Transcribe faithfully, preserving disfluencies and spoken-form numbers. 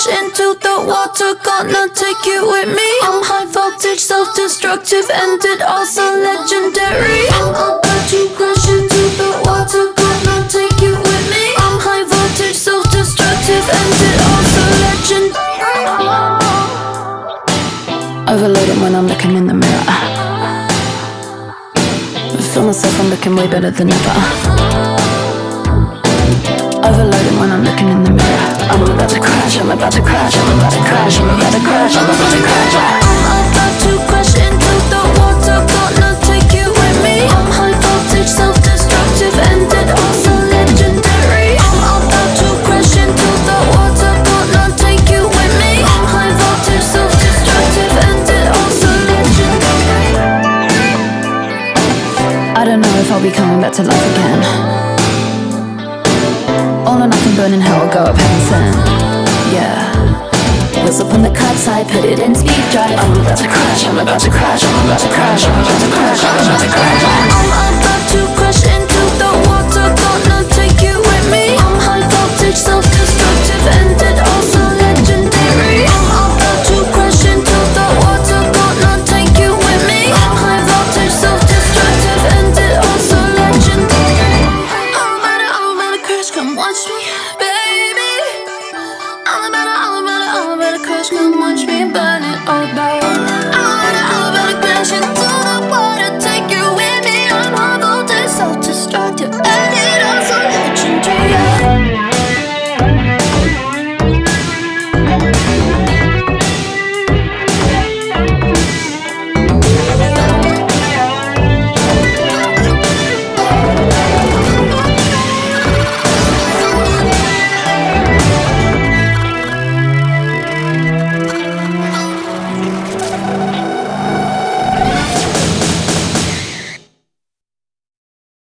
into the water, gonna take you with me. I'm high voltage, self-destructive, and it also legendary. I'm about to crash into the water, gonna take you with me. I'm high voltage, self-destructive, and it also legendary. Overloading when I'm looking in the mirror. I feel myself, I'm looking way better than ever. Overloading when I'm looking in the mirror. I'm about to crash, I'm about to crash, I'm about to crash, I'm about to crash, I'm about to crash. I'm about to crash into the water, gonna take you with me. I'm high voltage, self-destructive, and it also legendary. I'm about to crash into the water, gonna take you with me. I'm high voltage, self-destructive, and it also legendary. I don't know if I'll be coming back to life again. All or nothing, burning hell, go up heaven sent. Yeah. Wheels up on the cut side, put it in speed drive. I'm about to crash, I'm about to crash, I'm about to crash, I'm about to crash, I'm about to crash. I'm about to crash into the water, gonna take you with me. I'm high voltage, self-destructive.